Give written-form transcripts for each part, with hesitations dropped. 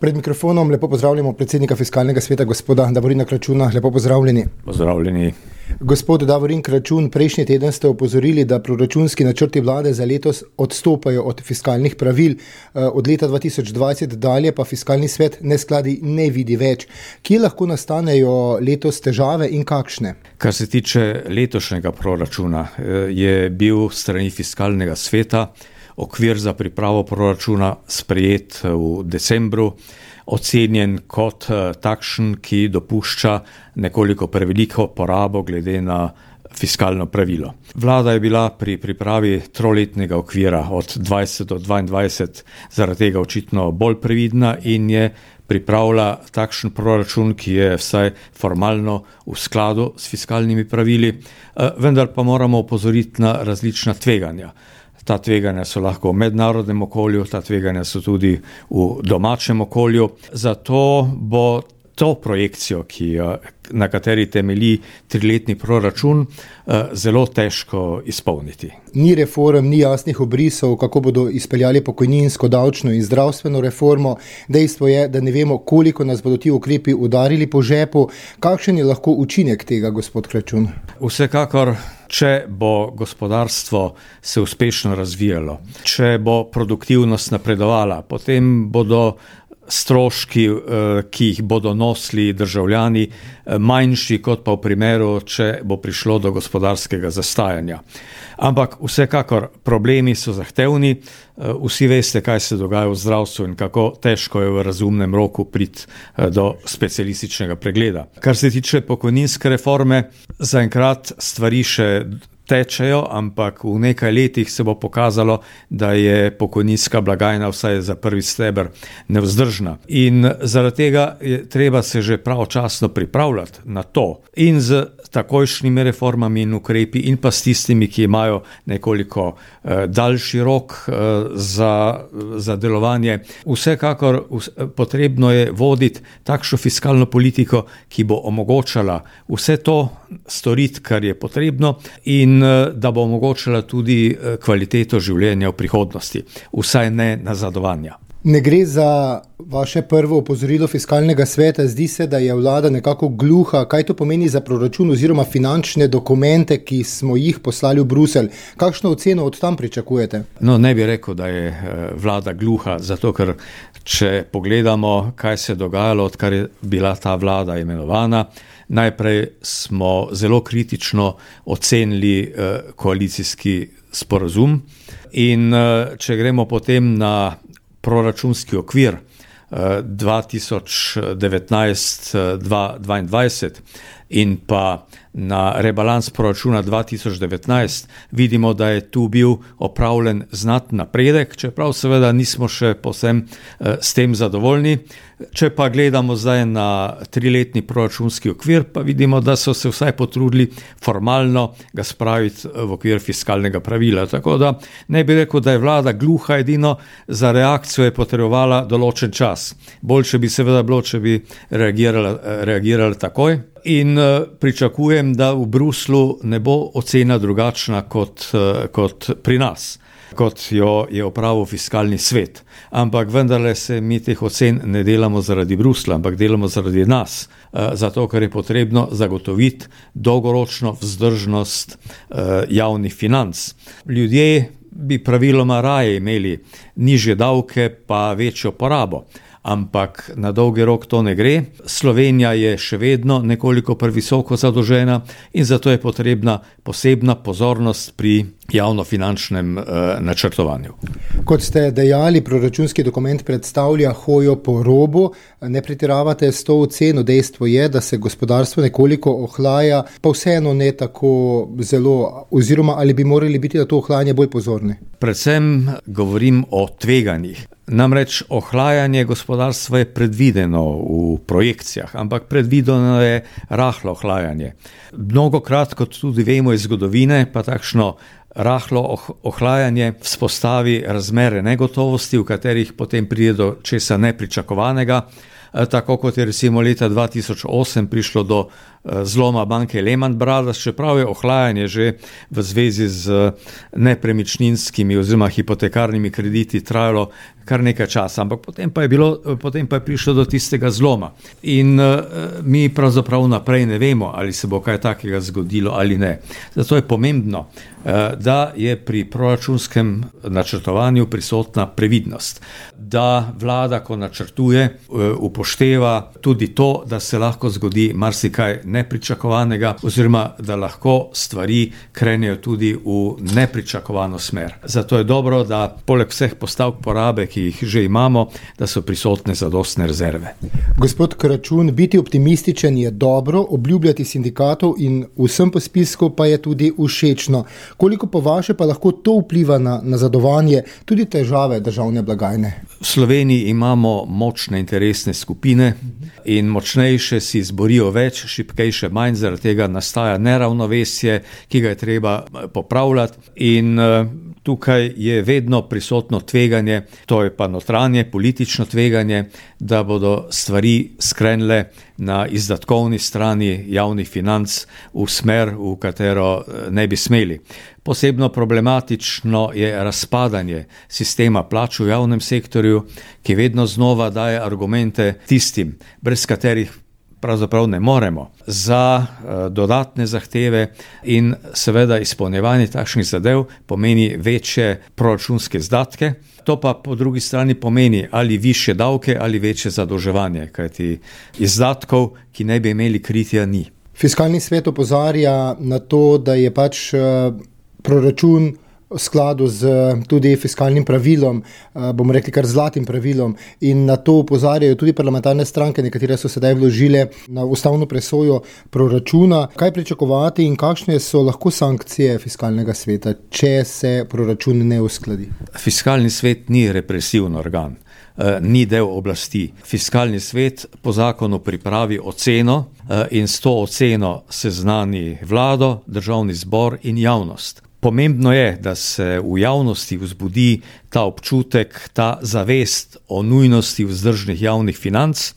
Pred mikrofonom lepo pozdravljamo predsednika Fiskalnega sveta, gospoda Davorina Kračuna. Lepo pozdravljeni. Pozdravljeni. Gospod Davorin Kračun, prejšnji teden ste opozorili, da proračunski načrti vlade za letos odstopajo od fiskalnih pravil. Od leta 2020 dalje pa Fiskalni svet neskladi ne vidi več. Kje lahko nastanejo letos težave in kakšne? Kar se tiče letošnjega proračuna, je bil strani Fiskalnega sveta okvir za pripravo proračuna sprejet v decembru, ocenjen kot takšen, ki dopušča nekoliko preveliko porabo glede na fiskalno pravilo. Vlada je bila pri pripravi troletnega okvira od 20 do 22 zaradi tega očitno bolj previdna in je pripravila takšen proračun, ki je vsaj formalno v skladu s fiskalnimi pravili, vendar pa moramo opozoriti na različna tveganja. Ta tveganja so lahko v mednarodnem okolju, ta tveganja so tudi v domačem okolju. Zato bo to projekcijo, na kateri temelji triletni proračun, zelo težko izpolniti. Ni reform, ni jasnih obrisov, kako bodo izpeljali pokojninsko, davčno in zdravstveno reformo. Dejstvo je, da ne vemo, koliko nas bodo ti ukrepi udarili po žepu. Kakšen je lahko učinek tega, gospod Kračun? Vsekakor, če bo gospodarstvo se uspešno razvijalo, če bo produktivnost napredovala, potem bodo stroški, ki jih bodo nosili državljani, manjši kot pa v primeru, če bo prišlo do gospodarskega zastajanja. Ampak vsekakor problemi so zahtevni, vsi veste, kaj se dogaja v zdravstvu in kako težko je v razumnem roku priti do specialističnega pregleda. Kar se tiče pokojninske reforme, zaenkrat stvari še tečejo, ampak v nekaj letih se bo pokazalo, da je pokojninska blagajna vsaj za prvi steber nevzdržna. In zaradi tega je treba se že pravočasno pripravljati na to in z takojšnjimi reformami in ukrepi in pa s tistimi, ki imajo nekoliko daljši rok za delovanje. Vsekakor potrebno je voditi takšno fiskalno politiko, ki bo omogočala vse to storiti, kar je potrebno in da bo omogočala tudi kvaliteto življenja v prihodnosti, vsaj ne nazadovanja. Ne gre za vaše prvo opozorilo Fiskalnega sveta, zdi se, da je vlada nekako gluha. Kaj to pomeni za proračun oziroma finančne dokumente, ki smo jih poslali v Bruselj? Kakšno oceno od tam pričakujete? No, ne bi rekel, da je vlada gluha, zato ker če pogledamo, kaj se je dogajalo, odkar je bila ta vlada imenovana, najprej smo zelo kritično ocenili koalicijski sporazum in če gremo potem na proračunski okvir 2019-2022 in pa na rebalans proračuna 2019, vidimo, da je tu bil opravljen znaten napredek, čeprav seveda nismo še povsem s tem zadovoljni. Če pa gledamo zdaj na triletni proračunski okvir, pa vidimo, da so se vsaj potrudili formalno ga spraviti v okvir fiskalnega pravila. Tako da ne bi rekel, da je vlada gluha, edino za reakcijo je potrebovala določen čas. Boljše bi seveda bilo, če bi reagirala takoj. In pričakujem, da v Bruslu ne bo ocena drugačna kot pri nas, kot jo je opravil Fiskalni svet. Ampak vendarle se mi teh ocen ne delamo zaradi Brusla, ampak delamo zaradi nas, zato ker je potrebno zagotoviti dolgoročno vzdržnost javnih financ. Ljudje bi praviloma raje imeli nižje davke pa večjo porabo. Ampak na dolgi rok to ne gre. Slovenija je še vedno nekoliko previsoko zadolžena in zato je potrebna posebna pozornost pri javnofinančnem načrtovanju. Kot ste dejali, proračunski dokument predstavlja hojo po robu. Ne pretiravate s to oceno, dejstvo je, da se gospodarstvo nekoliko ohlaja, pa vseeno ne tako zelo, oziroma ali bi morali biti na to ohlajanje bolj pozorni? Predvsem govorim o tveganjih. Namreč ohlajanje gospodarstva je predvideno v projekcijah, ampak predvideno je rahlo ohlajanje. Mnogokrat, kot tudi vemo iz zgodovine, pa takšno rahlo ohlajanje vzpostavi razmere negotovosti, v katerih potem pride do česa nepričakovanega, tako kot je recimo leta 2008 prišlo do zloma banke Lehman Brothers, čeprav je ohlajanje že v zvezi z nepremičninskimi oziroma hipotekarnimi krediti trajalo kar nekaj časa, ampak potem pa je prišlo do tistega zloma. In mi pravzaprav naprej ne vemo, ali se bo kaj takega zgodilo ali ne. Zato je pomembno, da je pri proračunskem načrtovanju prisotna previdnost, da vlada, ko načrtuje, upošteva tudi to, da se lahko zgodi marsikaj nepričakovanega oziroma da lahko stvari krenejo tudi v nepričakovano smer. Zato je dobro, da poleg vseh postavk porabe, ki jih že imamo, da so prisotne zadostne rezerve. Gospod Kračun, biti optimističen je dobro, obljubljati sindikatov in vsem po spisku pa je tudi všečno. Koliko po vaše pa lahko to vpliva na nazadovanje, tudi težave državne blagajne? V Sloveniji imamo močne interesne skupine in močnejše si zborijo več, šibkejše manj, zaradi tega nastaja neravnovesje, ki ga je treba popravljati in tukaj je vedno prisotno tveganje, to je pa notranje politično tveganje, da bodo stvari skrenile na izdatkovni strani javnih financ v smer, v katero ne bi smeli. Posebno problematično je razpadanje sistema plač v javnem sektorju, ki vedno znova daje argumente tistim, brez katerih pravzaprav ne moremo, za dodatne zahteve in seveda izpolnjevanje takšnih zadev pomeni večje proračunske izdatke. To pa po drugi strani pomeni ali višje davke ali večje zadolževanje, kajti izdatkov, ki ne bi imeli kritja, ni. Fiskalni svet opozarja na to, da je pač proračun v skladu z tudi fiskalnim pravilom, bomo rekli kar zlatim pravilom, in na to opozarjajo tudi parlamentarne stranke, nekatere so sedaj vložile na ustavno presojo proračuna. Kaj pričakovati in kakšne so lahko sankcije fiskalnega sveta, če se proračun ne uskladi? Fiskalni svet ni represivni organ, ni del oblasti. Fiskalni svet po zakonu pripravi oceno in s to oceno seznani vlado, državni zbor in javnost. Pomembno je, da se v javnosti vzbudi ta občutek, ta zavest o nujnosti vzdržnih javnih financ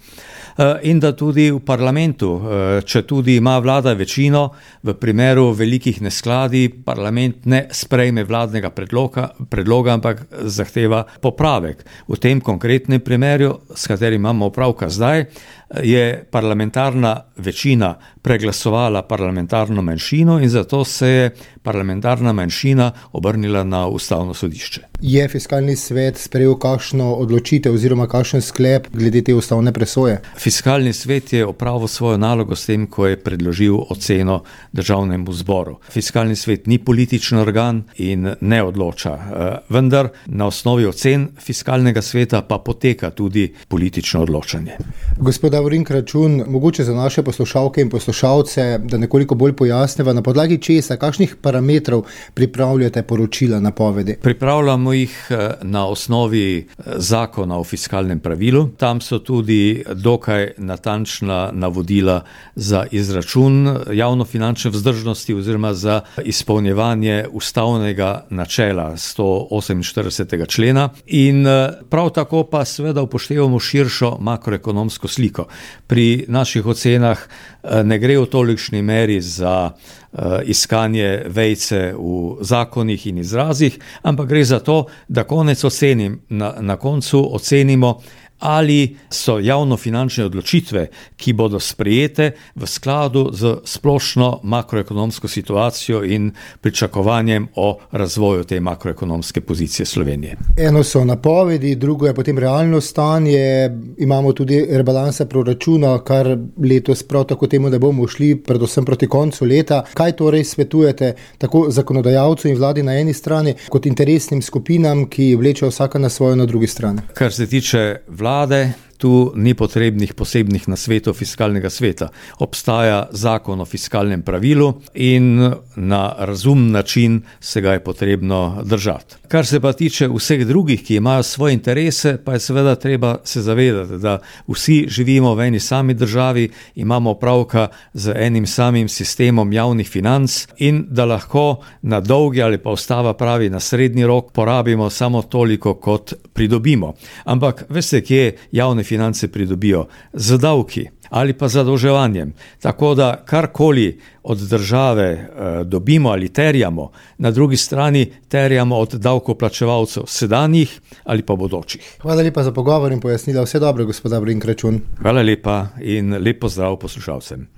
in da tudi v parlamentu, če tudi ima vlada večino, v primeru velikih neskladij parlament ne sprejme vladnega predloga, ampak zahteva popravek. V tem konkretnem primeru, s katerim imamo opravka zdaj, je parlamentarna večina preglasovala parlamentarno manjšino in zato se je parlamentarna manjšina obrnila na ustavno sodišče. Je fiskalni svet sprejel kakšno odločitev oziroma kakšen sklep glede te ustavne presoje? Fiskalni svet je opravil svojo nalogo s tem, ko je predložil oceno državnemu zboru. Fiskalni svet ni politični organ in ne odloča, vendar na osnovi ocen fiskalnega sveta pa poteka tudi politično odločanje. Gospod Davorin Kračun, mogoče za naše poslušalke in poslušalce, da nekoliko bolj pojasniva, na podlagi česa, kakšnih parametrov pripravljate poročila, napovedi? Pripravljamo jih na osnovi zakona o fiskalnem pravilu. Tam so tudi dokaj natančna navodila za izračun javnofinančne vzdržnosti oziroma za izpolnjevanje ustavnega načela 148. člena in prav tako pa seveda upoštevamo širšo makroekonomsko sliko. Pri naših ocenah ne gre v tolikšni meri za iskanje vejce v zakonih in izrazih, ampak gre za to, da na koncu ocenimo, ali so javnofinančne odločitve, ki bodo sprejete v skladu z splošno makroekonomsko situacijo in pričakovanjem o razvoju te makroekonomske pozicije Slovenije. Eno so napovedi, drugo je potem realno stanje. Imamo tudi rebalansa proračuna, kar letos prav tako temu ne bomo šli, predvsem proti koncu leta. Kaj torej svetujete tako zakonodajalcu in vladi na eni strani, kot interesnim skupinam, ki vlečejo vsaka na svojo na drugi strani? Kar se tiče vlade, tu ni potrebnih posebnih nasvetov fiskalnega sveta. Obstaja zakon o fiskalnem pravilu in na razumen način se ga je potrebno držati. Kar se pa tiče vseh drugih, ki imajo svoje interese, pa je seveda treba se zavedati, da vsi živimo v eni sami državi, imamo opravka z enim samim sistemom javnih financ in da lahko na dolgi ali pa ustava pravi na srednji rok porabimo samo toliko, kot pridobimo. Ampak veste, kje javne finance pridobijo z davki ali pa zadolževanjem. Tako da karkoli od države dobimo ali terjamo, na drugi strani terjamo od davkoplačevalcev sedanjih ali pa bodočih. Hvala lepa za pogovor in pojasnila. Vse dobro, gospod Dobrin Kračun. Hvala lepa in lep pozdrav poslušalcem.